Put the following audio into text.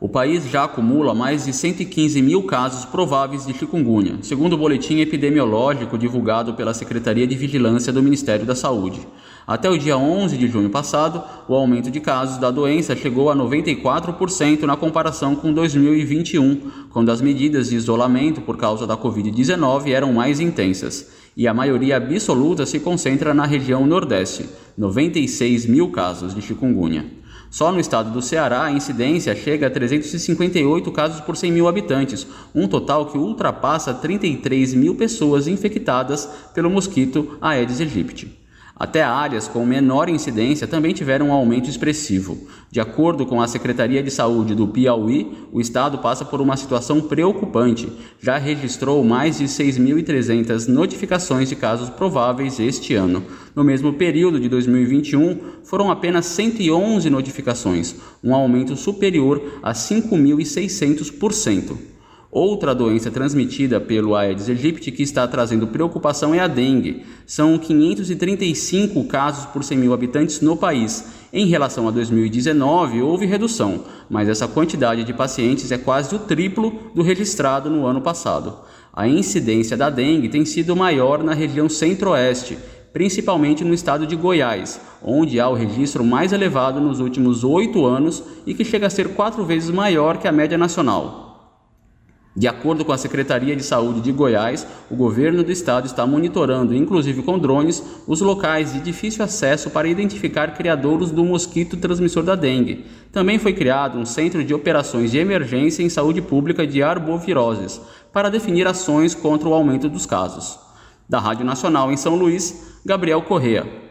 O país já acumula mais de 115 mil casos prováveis de chikungunya, segundo o boletim epidemiológico divulgado pela Secretaria de Vigilância do Ministério da Saúde. Até o dia 11 de junho passado, o aumento de casos da doença chegou a 94% na comparação com 2021, quando as medidas de isolamento por causa da Covid-19 eram mais intensas. E a maioria absoluta se concentra na região Nordeste, 96 mil casos de chikungunya. Só no estado do Ceará, a incidência chega a 358 casos por 100 mil habitantes, um total que ultrapassa 33 mil pessoas infectadas pelo mosquito Aedes aegypti. Até áreas com menor incidência também tiveram um aumento expressivo. De acordo com a Secretaria de Saúde do Piauí, o estado passa por uma situação preocupante. Já registrou mais de 6.300 notificações de casos prováveis este ano. No mesmo período de 2021, foram apenas 111 notificações, um aumento superior a 5.600%. Outra doença transmitida pelo Aedes aegypti que está trazendo preocupação é a dengue. São 535 casos por 100 mil habitantes no país. Em relação a 2019, houve redução, mas essa quantidade de pacientes é quase o triplo do registrado no ano passado. A incidência da dengue tem sido maior na região centro-oeste, principalmente no estado de Goiás, onde há o registro mais elevado nos últimos 8 anos e que chega a ser 4 vezes maior que a média nacional. De acordo com a Secretaria de Saúde de Goiás, o governo do estado está monitorando, inclusive com drones, os locais de difícil acesso para identificar criadouros do mosquito transmissor da dengue. Também foi criado um centro de operações de emergência em saúde pública de arboviroses, para definir ações contra o aumento dos casos. Da Rádio Nacional em São Luís, Gabriel Correa.